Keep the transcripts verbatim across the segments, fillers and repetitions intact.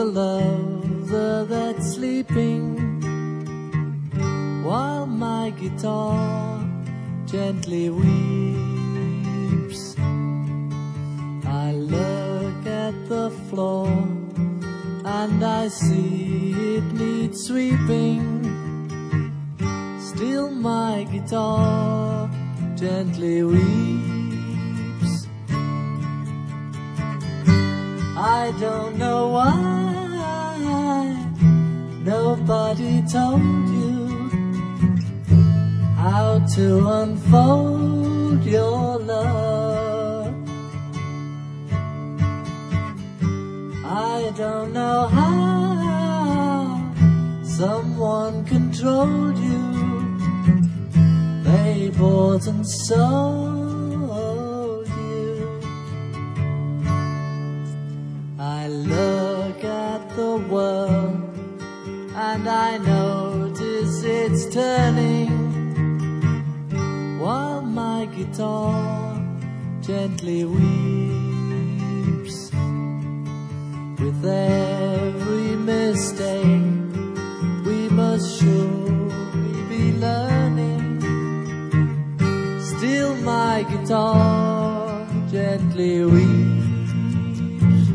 lover that's sleeping, while my guitar gently weeps. I look at the floor and I see it needs sweeping. Still my guitar gently weeps. I don't know why nobody told you how to unfold your love. I don't know how someone controlled you. They bought and sold you. I look at the world and I notice it's turning, while my guitar gently weeps. With every mistake we must surely be learning. Still my guitar gently weeps.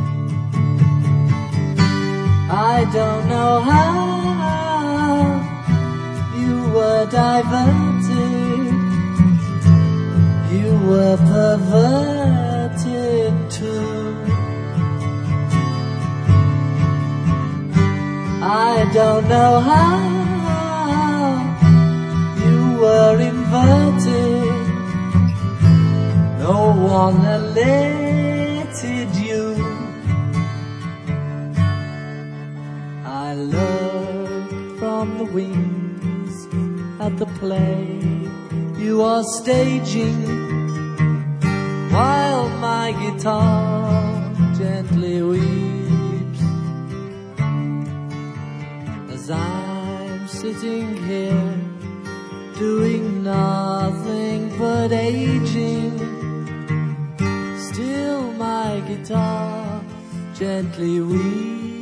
I don't know how you were diverted, you were perverted too. I don't know how you were inverted, no one elated you. I look from the wings at the play you are staging, while my guitar gently weeps. As I'm sitting here doing nothing but aging, still my guitar gently weeps.